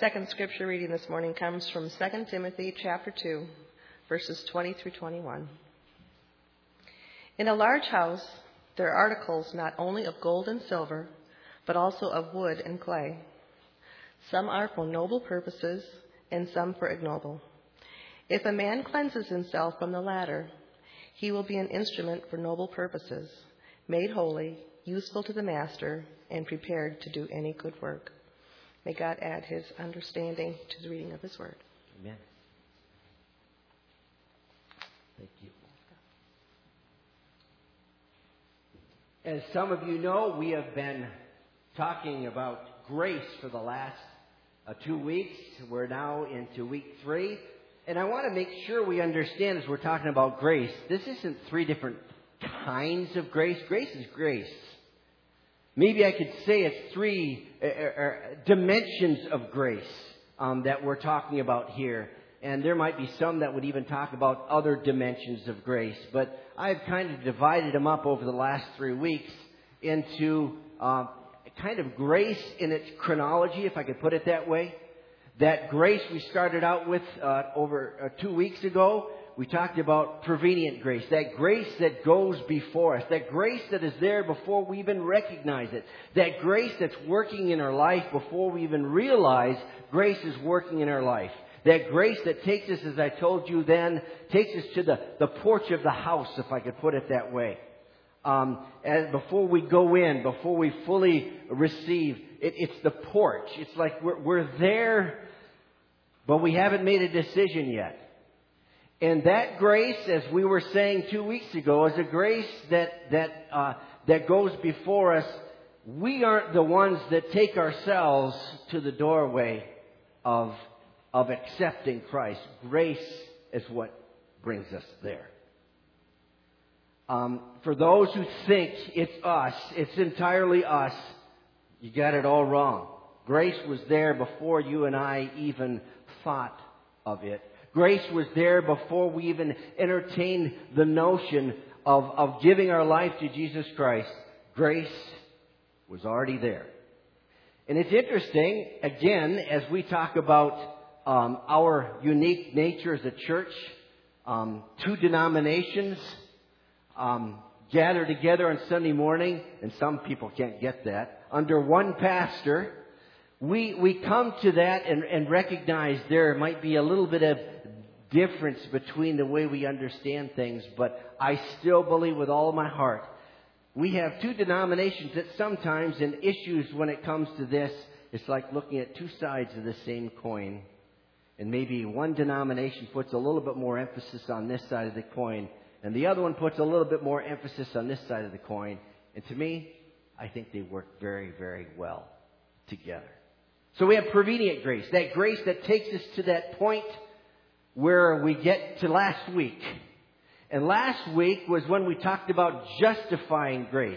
second scripture reading this morning comes from 2 Timothy chapter 2, verses 20 through 21. In a large house, there are articles not only of gold and silver, but also of wood and clay. Some are for noble purposes, and some for ignoble. If a man cleanses himself from the latter, he will be an instrument for noble purposes, made holy, useful to the master, and prepared to do any good work. May God add his understanding to the reading of his word. Amen. Thank you. As some of you know, we have been talking about grace for the last 2 weeks. We're now into week 3. And I want to make sure we understand as we're talking about grace, this isn't 3 different kinds of grace. Grace is grace. Maybe I could say it's 3 dimensions of grace that we're talking about here. And there might be some that would even talk about other dimensions of grace. But I've kind of divided them up over the last 3 weeks into kind of grace in its chronology, if I could put it that way. That grace we started out with over 2 weeks ago. We talked about prevenient grace, that grace that goes before us, that grace that is there before we even recognize it, that grace that's working in our life before we even realize grace is working in our life, that grace that takes us, as I told you then, takes us to the porch of the house, if I could put it that way. And before we go in, before we fully receive, it's the porch. It's like we're there, but we haven't made a decision yet. And that grace, as we were saying 2 weeks ago, is a grace that goes before us. We aren't the ones that take ourselves to the doorway of accepting Christ. Grace is what brings us there. For those who think it's us, it's entirely us, you got it all wrong. Grace was there before you and I even thought of it. Grace was there before we even entertained the notion of giving our life to Jesus Christ. Grace was already there. And it's interesting, again, as we talk about our unique nature as a church, 2 denominations gather together on Sunday morning, and some people can't get that, under one pastor. We come to that and recognize there might be a little bit of difference between the way we understand things, but I still believe with all my heart we have 2 denominations that sometimes in issues when it comes to this, it's like looking at 2 sides of the same coin, and maybe one denomination puts a little bit more emphasis on this side of the coin and the other one puts a little bit more emphasis on this side of the coin. And to me, I think they work very, very well together. So we have prevenient grace, that grace that takes us to that point where we get to last week. And last week was when we talked about justifying grace.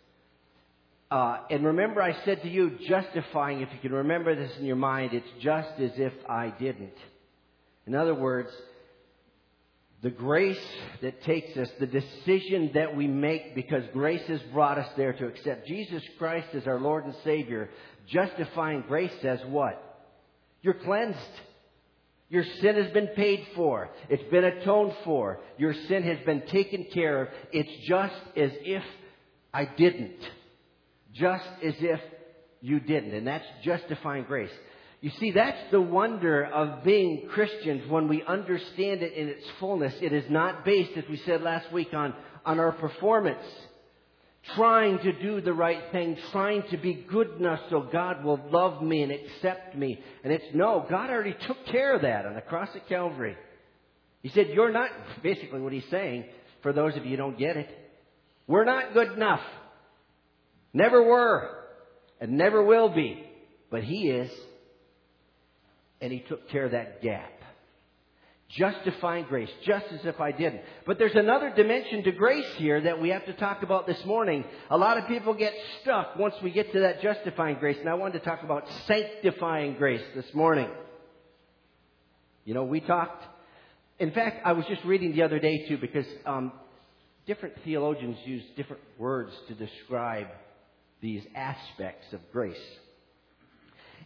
And remember I said to you, justifying, if you can remember this in your mind, it's just as if I didn't. In other words, the grace that takes us, the decision that we make because grace has brought us there to accept Jesus Christ as our Lord and Savior. Justifying grace says what? You're cleansed. Your sin has been paid for. It's been atoned for. Your sin has been taken care of. It's just as if I didn't. Just as if you didn't. And that's justifying grace. You see, that's the wonder of being Christians when we understand it in its fullness. It is not based, as we said last week, on our performance. Trying to do the right thing, trying to be good enough so God will love me and accept me. And it's no, God already took care of that on the cross at Calvary. He said, you're not, basically what he's saying, for those of you who don't get it, we're not good enough. Never were, and never will be. But he is, and he took care of that gap. Justifying grace, just as if I didn't. But there's another dimension to grace here that we have to talk about this morning. A lot of people get stuck once we get to that justifying grace. And I wanted to talk about sanctifying grace this morning. You know, we talked... In fact, I was just reading the other day, too, because different theologians use different words to describe these aspects of grace.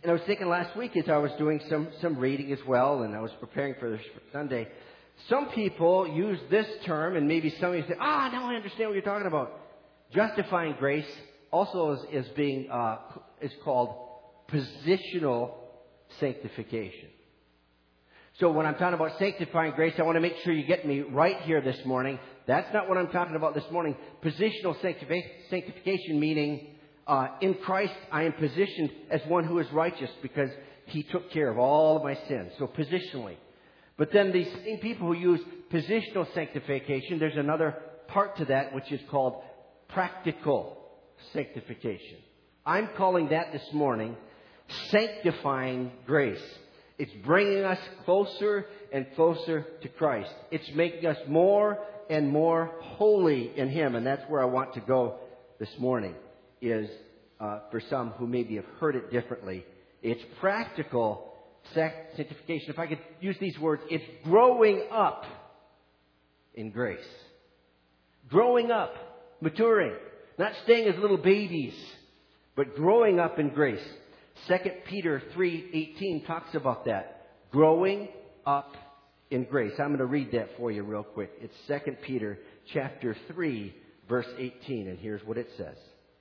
And I was thinking last week as I was doing some reading as well, and I was preparing for this Sunday, some people use this term, and maybe some of you say, now I understand what you're talking about. Justifying grace also is called positional sanctification. So when I'm talking about sanctifying grace, I want to make sure you get me right here this morning. That's not what I'm talking about this morning. Positional sanctification meaning in Christ I am positioned as one who is righteous because He took care of all of my sins. So positionally. But then these same people who use positional sanctification, there's another part to that which is called practical sanctification. I'm calling that this morning sanctifying grace. It's bringing us closer and closer to Christ. It's making us more and more holy in Him. And that's where I want to go this morning, is for some who maybe have heard it differently. It's practical sanctification. If I could use these words, it's growing up in grace. Growing up, maturing, not staying as little babies, but growing up in grace. 2 Peter 3:18 talks about that. Growing up in grace. I'm going to read that for you real quick. It's 2 Peter chapter 3, verse 18. And here's what it says.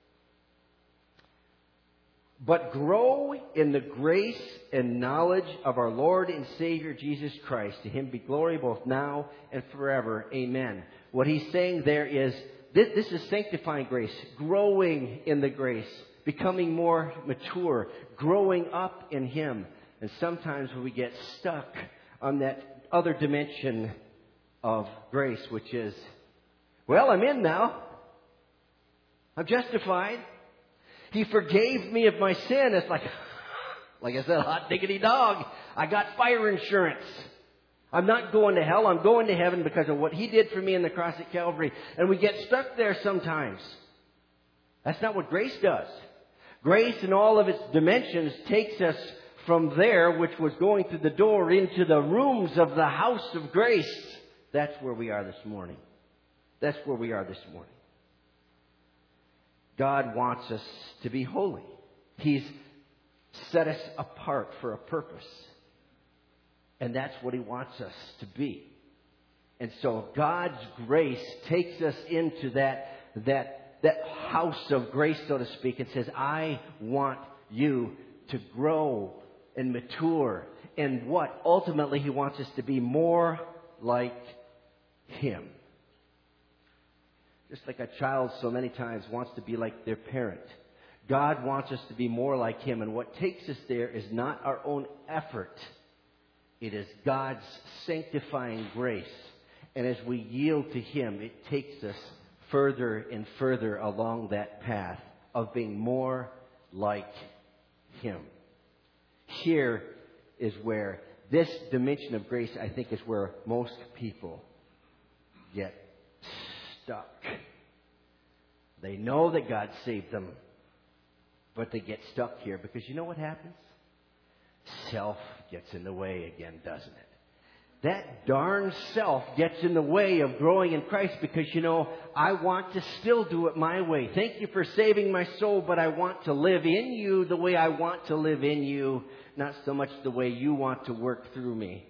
But grow in the grace and knowledge of our Lord and Savior Jesus Christ. To Him be glory both now and forever. Amen. What he's saying there is, this is sanctifying grace. Growing in the grace. Becoming more mature, growing up in Him. And sometimes we get stuck on that other dimension of grace, which is, well, I'm in now. I'm justified. He forgave me of my sin. It's like I said, hot diggity dog. I got fire insurance. I'm not going to hell. I'm going to heaven because of what He did for me on the cross at Calvary. And we get stuck there sometimes. That's not what grace does. Grace in all of its dimensions takes us from there, which was going through the door, into the rooms of the house of grace. That's where we are this morning. That's where we are this morning. God wants us to be holy. He's set us apart for a purpose. And that's what He wants us to be. And so God's grace takes us into that house of grace, so to speak, and says, I want you to grow and mature. And what? Ultimately, He wants us to be more like Him. Just like a child so many times wants to be like their parent. God wants us to be more like Him. And what takes us there is not our own effort. It is God's sanctifying grace. And as we yield to Him, it takes us further and further along that path of being more like Him. Here is where this dimension of grace, I think, is where most people get stuck. They know that God saved them, but they get stuck here because you know what happens? Self gets in the way again, doesn't it? That darn self gets in the way of growing in Christ because, I want to still do it my way. Thank you for saving my soul, but I want to live in you the way I want to live in you, not so much the way you want to work through me.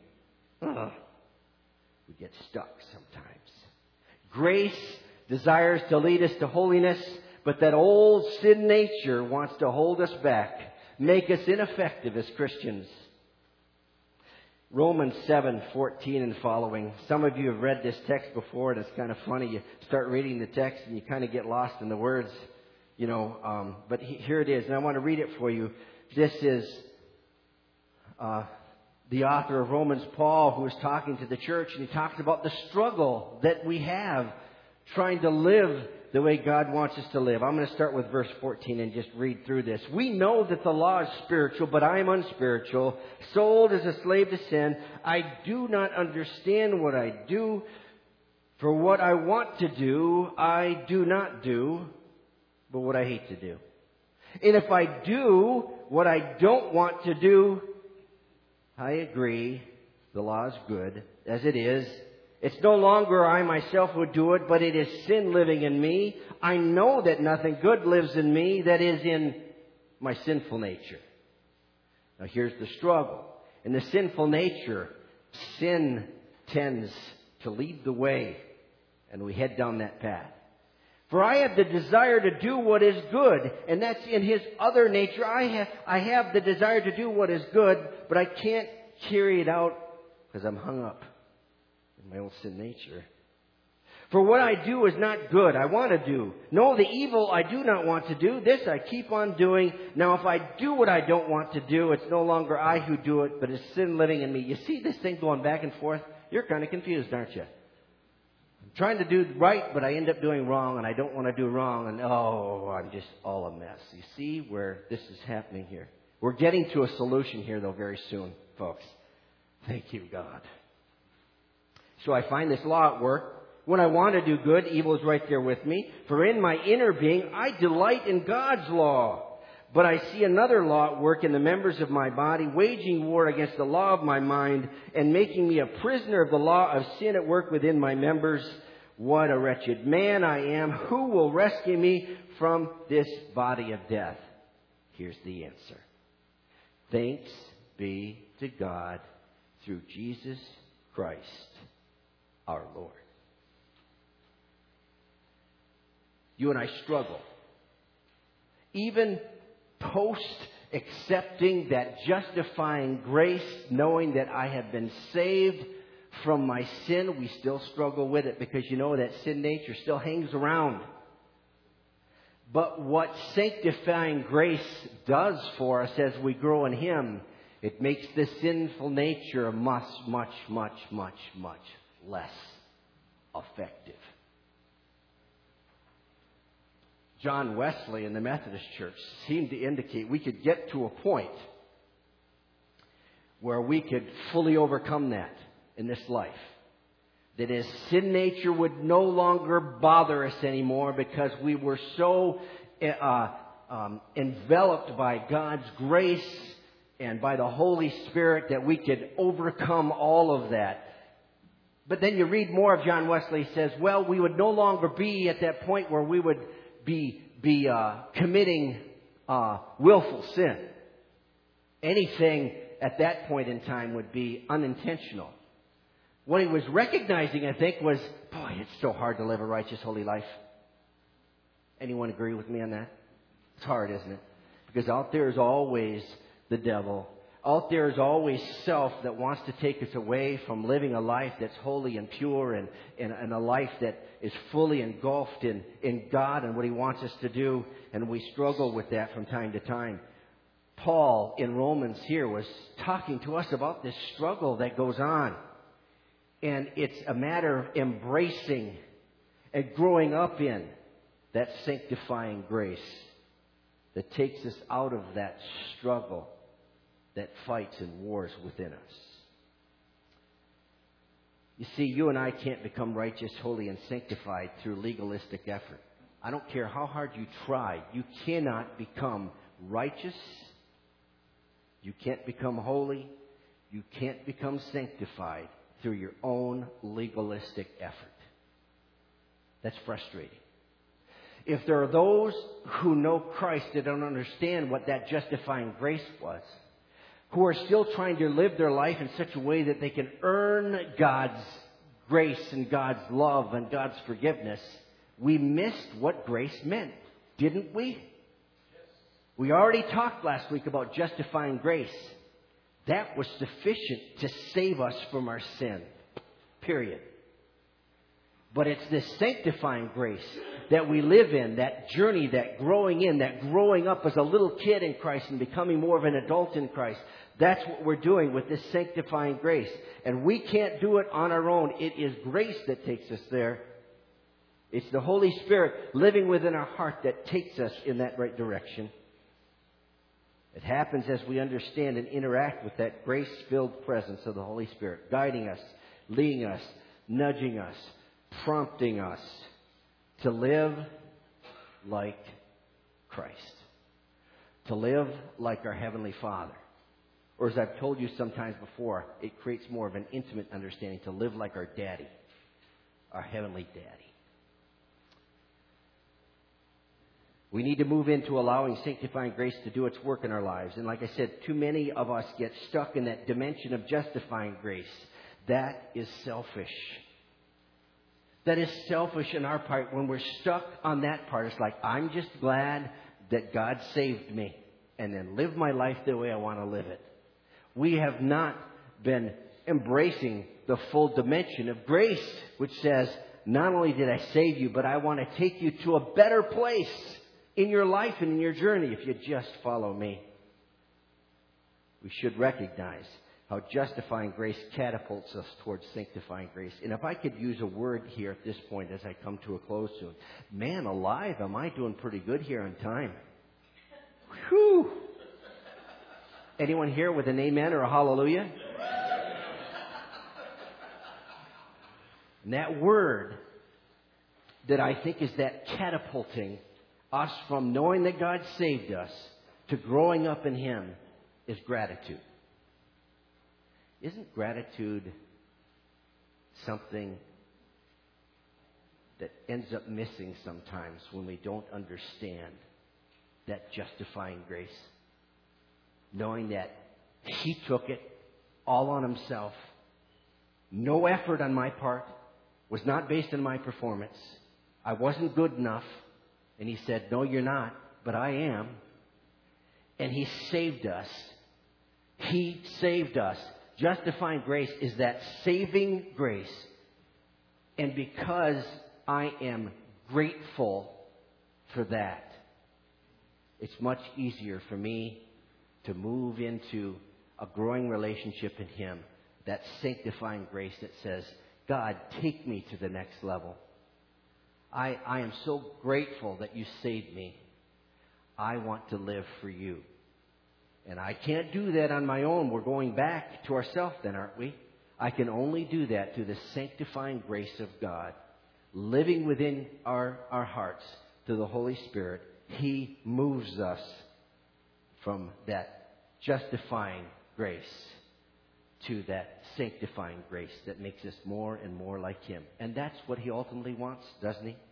We get stuck sometimes. Grace desires to lead us to holiness, but that old sin nature wants to hold us back, make us ineffective as Christians. Romans 7:14 and following. Some of you have read this text before, and it's kind of funny. You start reading the text, and you kind of get lost in the words, But here it is, and I want to read it for you. This is the author of Romans, Paul, who is talking to the church, and he talks about the struggle that we have trying to live the way God wants us to live. I'm going to start with verse 14 and just read through this. We know that the law is spiritual, but I am unspiritual, sold as a slave to sin. I do not understand what I do. For what I want to do, I do not do, but what I hate to do. And if I do what I don't want to do, I agree, the law is good as it is. It's no longer I myself who do it, but it is sin living in me. I know that nothing good lives in me, that is in my sinful nature. Now here's the struggle. In the sinful nature, sin tends to lead the way, and we head down that path. For I have the desire to do what is good, and that's in his other nature. I have the desire to do what is good, but I can't carry it out because I'm hung up in my own sin nature. For what I do is not good, I want to do. No, the evil I do not want to do, this I keep on doing. Now if I do what I don't want to do, it's no longer I who do it, but it's sin living in me. You see this thing going back and forth? You're kind of confused, aren't you? I'm trying to do right, but I end up doing wrong, and I don't want to do wrong, and I'm just all a mess. You see where this is happening here? We're getting to a solution here, though, very soon, folks. Thank you, God. So I find this law at work. When I want to do good, evil is right there with me. For in my inner being, I delight in God's law. But I see another law at work in the members of my body, waging war against the law of my mind and making me a prisoner of the law of sin at work within my members. What a wretched man I am. Who will rescue me from this body of death? Here's the answer. Thanks be to God through Jesus Christ our Lord. You and I struggle. Even post-accepting that justifying grace, knowing that I have been saved from my sin, we still struggle with it because you know that sin nature still hangs around. But what sanctifying grace does for us as we grow in Him, it makes the sinful nature much, much, much, much, much less effective. John Wesley in the Methodist Church seemed to indicate we could get to a point where we could fully overcome that in this life. That his sin nature would no longer bother us anymore because we were so enveloped by God's grace and by the Holy Spirit that we could overcome all of that. But then you read more of John Wesley, says, well, we would no longer be at that point where we would be committing willful sin. Anything at that point in time would be unintentional. What he was recognizing, I think, was, boy, it's so hard to live a righteous, holy life. Anyone agree with me on that? It's hard, isn't it? Because out there is always the devil. Out there is always self that wants to take us away from living a life that's holy and pure and a life that is fully engulfed in God and what He wants us to do. And we struggle with that from time to time. Paul in Romans here was talking to us about this struggle that goes on. And it's a matter of embracing and growing up in that sanctifying grace that takes us out of that struggle that fights and wars within us. You see, you and I can't become righteous, holy, and sanctified through legalistic effort. I don't care how hard you try. You cannot become righteous. You can't become holy. You can't become sanctified through your own legalistic effort. That's frustrating. If there are those who know Christ that don't understand what that justifying grace was, who are still trying to live their life in such a way that they can earn God's grace and God's love and God's forgiveness, we missed what grace meant, didn't we? Yes. We already talked last week about justifying grace. That was sufficient to save us from our sin. Period. But it's this sanctifying grace that we live in, that journey, that growing up as a little kid in Christ and becoming more of an adult in Christ. That's what we're doing with this sanctifying grace. And we can't do it on our own. It is grace that takes us there. It's the Holy Spirit living within our heart that takes us in that right direction. It happens as we understand and interact with that grace-filled presence of the Holy Spirit, guiding us, leading us, nudging us, prompting us to live like Christ, to live like our Heavenly Father. Or as I've told you sometimes before, it creates more of an intimate understanding to live like our Daddy, our Heavenly Daddy. We need to move into allowing sanctifying grace to do its work in our lives. And like I said, too many of us get stuck in that dimension of justifying grace. That is selfish. That is selfish in our part. When we're stuck on that part, it's like, I'm just glad that God saved me and then live my life the way I want to live it. We have not been embracing the full dimension of grace, which says, not only did I save you, but I want to take you to a better place in your life and in your journey if you just follow me. We should recognize how justifying grace catapults us towards sanctifying grace. And if I could use a word here at this point as I come to a close soon. Man alive, am I doing pretty good here on time. Whew. Anyone here with an amen or a hallelujah? And that word that I think is that catapulting us from knowing that God saved us to growing up in Him is gratitude. Isn't gratitude something that ends up missing sometimes when we don't understand that justifying grace? Knowing that He took it all on Himself. No effort on my part. Was not based on my performance. I wasn't good enough. And He said, no, you're not, but I am. And He saved us. He saved us. Justifying grace is that saving grace. And because I am grateful for that, it's much easier for me to move into a growing relationship in Him. That sanctifying grace that says, God, take me to the next level. I am so grateful that you saved me. I want to live for you. And I can't do that on my own. We're going back to ourselves then, aren't we? I can only do that through the sanctifying grace of God. Living within our hearts to the Holy Spirit. He moves us from that justifying grace to that sanctifying grace that makes us more and more like Him. And that's what He ultimately wants, doesn't He?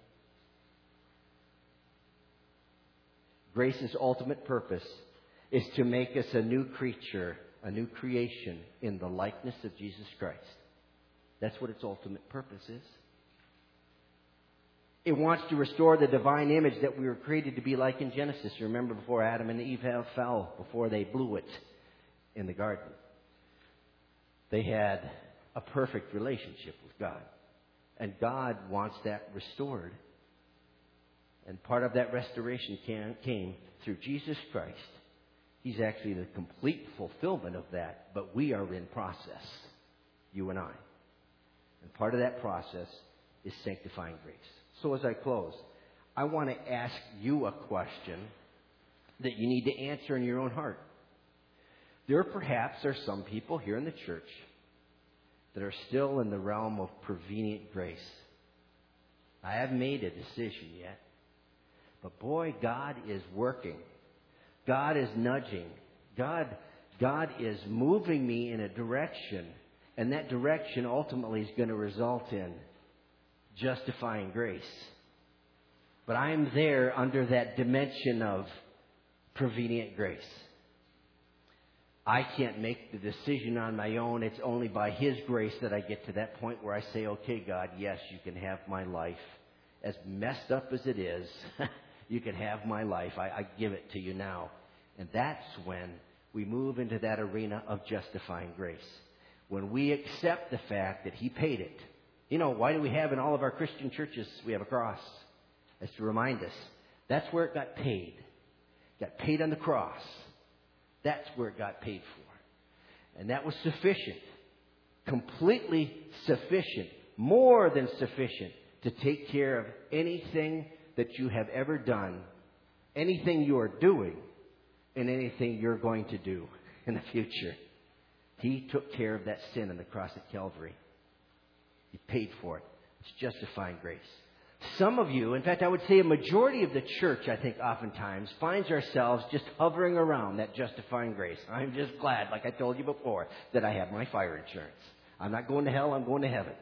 Grace's ultimate purpose is to make us a new creature, a new creation in the likeness of Jesus Christ. That's what its ultimate purpose is. It wants to restore the divine image that we were created to be like in Genesis. Remember before Adam and Eve fell, before they blew it in the garden. They had a perfect relationship with God. And God wants that restored. And part of that restoration came through Jesus Christ. He's actually the complete fulfillment of that, but we are in process, you and I. And part of that process is sanctifying grace. So as I close, I want to ask you a question that you need to answer in your own heart. There perhaps are some people here in the church that are still in the realm of prevenient grace. I haven't made a decision yet. But boy, God is working. God is nudging. God is moving me in a direction. And that direction ultimately is going to result in justifying grace. But I'm there under that dimension of prevenient grace. I can't make the decision on my own. It's only by His grace that I get to that point where I say, okay, God, yes, you can have my life. As messed up as it is, you can have my life. I give it to you now. And that's when we move into that arena of justifying grace. When we accept the fact that He paid it. You know, why do we have in all of our Christian churches, we have a cross? That's to remind us. That's where it got paid. It got paid on the cross. That's where it got paid for. And that was sufficient. Completely sufficient. More than sufficient to take care of anything that you have ever done. Anything you are doing. And anything you're going to do in the future. He took care of that sin on the cross at Calvary. He paid for it. It's justifying grace. Some of you, in fact, I would say a majority of the church, I think oftentimes, finds ourselves just hovering around that justifying grace. I'm just glad, like I told you before, that I have my fire insurance. I'm not going to hell, I'm going to heaven.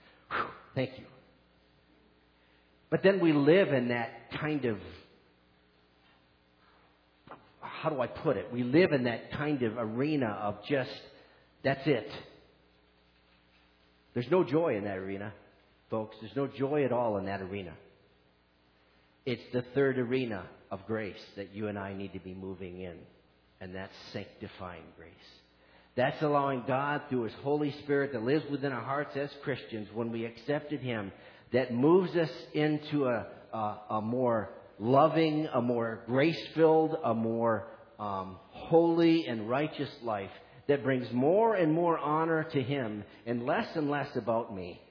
Whew, thank you. But then we live in that kind of how do I put it? We live in that kind of arena of just, that's it. There's no joy in that arena, folks. There's no joy at all in that arena. It's the third arena of grace that you and I need to be moving in, and that's sanctifying grace. That's allowing God, through His Holy Spirit that lives within our hearts as Christians, when we accepted Him, that moves us into a more loving, a more grace-filled, a more holy and righteous life that brings more and more honor to Him and less about me.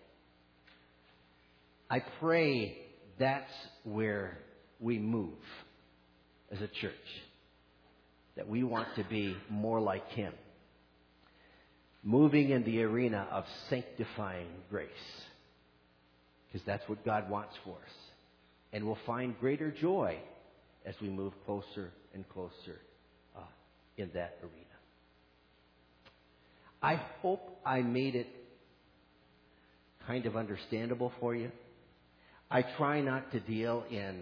I pray that's where we move as a church, that we want to be more like Him, moving in the arena of sanctifying grace, because that's what God wants for us. And we'll find greater joy as we move closer and closer in that arena. I hope I made it kind of understandable for you. I try not to deal in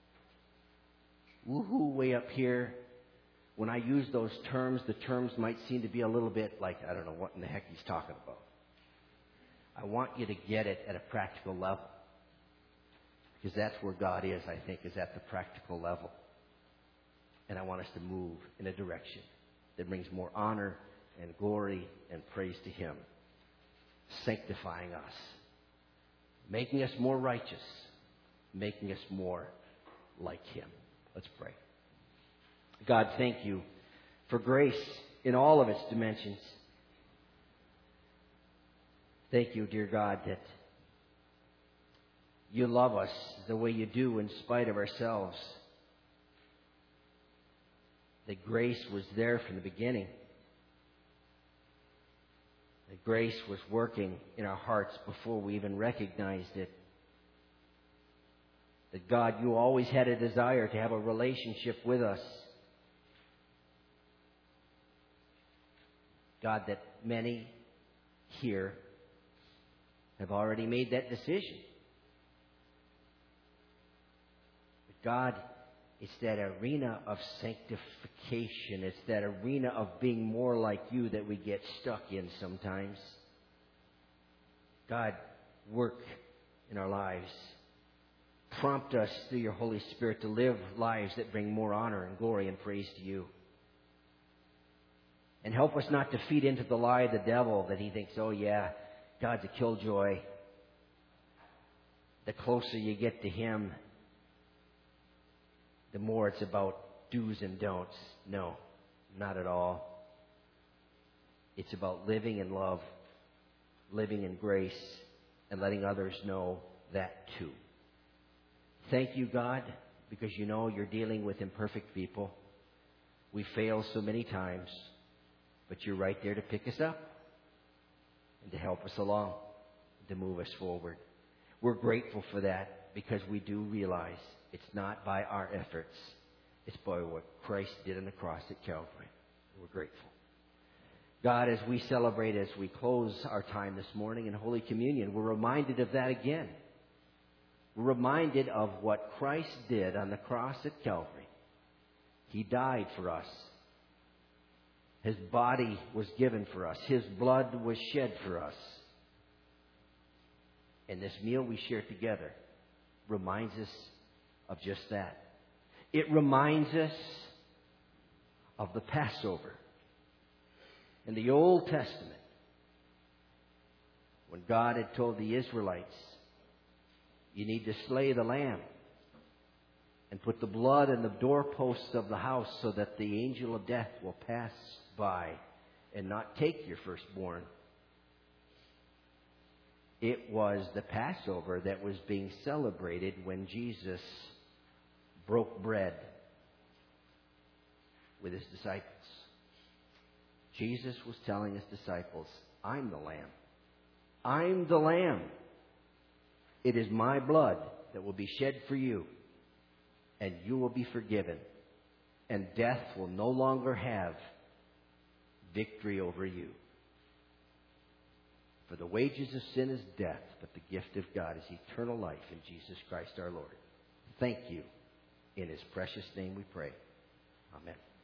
woohoo way up here. When I use those terms, the terms might seem to be a little bit like, I don't know what in the heck he's talking about. I want you to get it at a practical level. Because that's where God is, I think, is at the practical level. And I want us to move in a direction that brings more honor and glory and praise to Him, sanctifying us, making us more righteous, making us more like Him. Let's pray. God, thank You for grace in all of its dimensions. Thank You, dear God, that You love us the way You do in spite of ourselves. That grace was there from the beginning. That grace was working in our hearts before we even recognized it. That God, You always had a desire to have a relationship with us. God, that many here have already made that decision. But God, it's that arena of sanctification. It's that arena of being more like You that we get stuck in sometimes. God, work in our lives. Prompt us through Your Holy Spirit to live lives that bring more honor and glory and praise to You. And help us not to feed into the lie of the devil that he thinks, oh yeah, God's a killjoy. The closer you get to Him, the more it's about do's and don'ts. No, not at all. It's about living in love, living in grace, and letting others know that too. Thank You, God, because You know You're dealing with imperfect people. We fail so many times, but You're right there to pick us up and to help us along, to move us forward. We're grateful for that because we do realize it's not by our efforts. It's by what Christ did on the cross at Calvary. We're grateful. God, as we celebrate, as we close our time this morning in Holy Communion, we're reminded of that again. We're reminded of what Christ did on the cross at Calvary. He died for us. His body was given for us. His blood was shed for us. And this meal we share together reminds us of just that. It reminds us of the Passover in the Old Testament, when God had told the Israelites, you need to slay the lamb and put the blood in the doorposts of the house so that the angel of death will pass by and not take your firstborn. It was the Passover that was being celebrated when Jesus broke bread with His disciples. Jesus was telling His disciples, I'm the Lamb. I'm the Lamb. It is my blood that will be shed for you, and you will be forgiven, and death will no longer have victory over you. For the wages of sin is death, but the gift of God is eternal life in Jesus Christ our Lord. Thank You. In His precious name we pray. Amen.